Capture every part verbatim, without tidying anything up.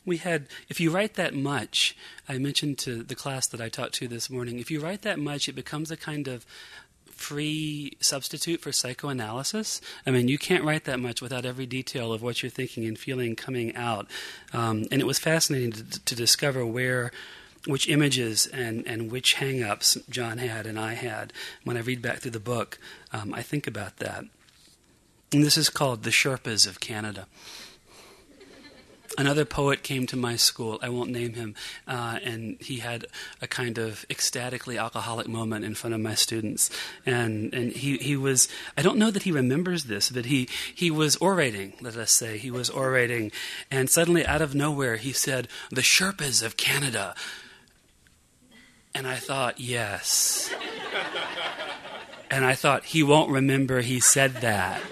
we had, if you write that much, I mentioned to the class that I taught to this morning, if you write that much, it becomes a kind of free substitute for psychoanalysis. I mean, you can't write that much without every detail of what you're thinking and feeling coming out. Um, and it was fascinating to, to discover where, which images and, and which hang-ups John had and I had. When I read back through the book, um, I think about that. And this is called The Sherpas of Canada. Another poet came to my school, I won't name him, uh, and he had a kind of ecstatically alcoholic moment in front of my students. And and he, he was, I don't know that he remembers this, but he, he was orating, let us say. He was orating, and suddenly out of nowhere he said, "The Sherpas of Canada." And I thought, yes. And I thought, he won't remember he said that.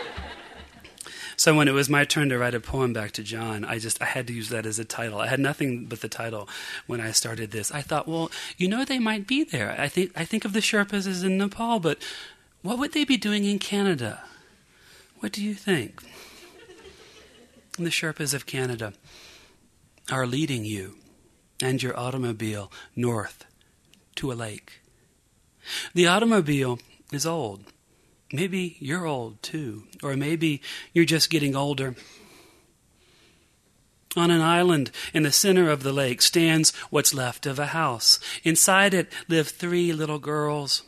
So when it was my turn to write a poem back to John, I just I had to use that as a title. I had nothing but the title when I started this. I thought, well, you know, they might be there. I think I think of the Sherpas as in Nepal, but what would they be doing in Canada? What do you think? The Sherpas of Canada are leading you and your automobile north to a lake. The automobile is old. Maybe you're old too, or maybe you're just getting older. On an island in the center of the lake stands what's left of a house. Inside it live three little girls.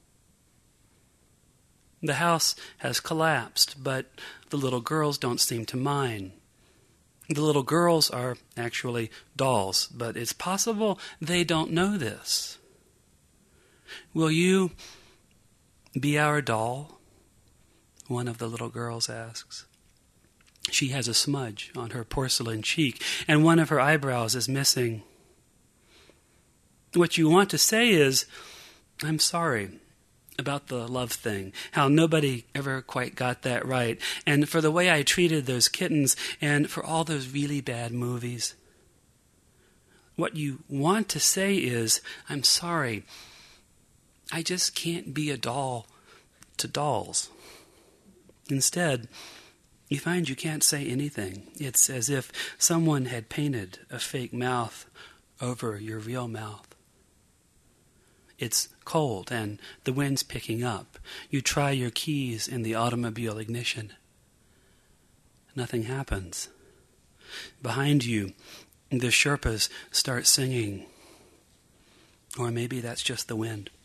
The house has collapsed, but the little girls don't seem to mind. The little girls are actually dolls, but it's possible they don't know this. Will you be our doll? One of the little girls asks. She has a smudge on her porcelain cheek, and one of her eyebrows is missing. What you want to say is, I'm sorry about the love thing, how nobody ever quite got that right, and for the way I treated those kittens, and for all those really bad movies. What you want to say is, I'm sorry, I just can't be a doll to dolls. Instead, you find you can't say anything. It's as if someone had painted a fake mouth over your real mouth. It's cold and the wind's picking up. You try your keys in the automobile ignition. Nothing happens. Behind you, the Sherpas start singing. Or maybe that's just the wind.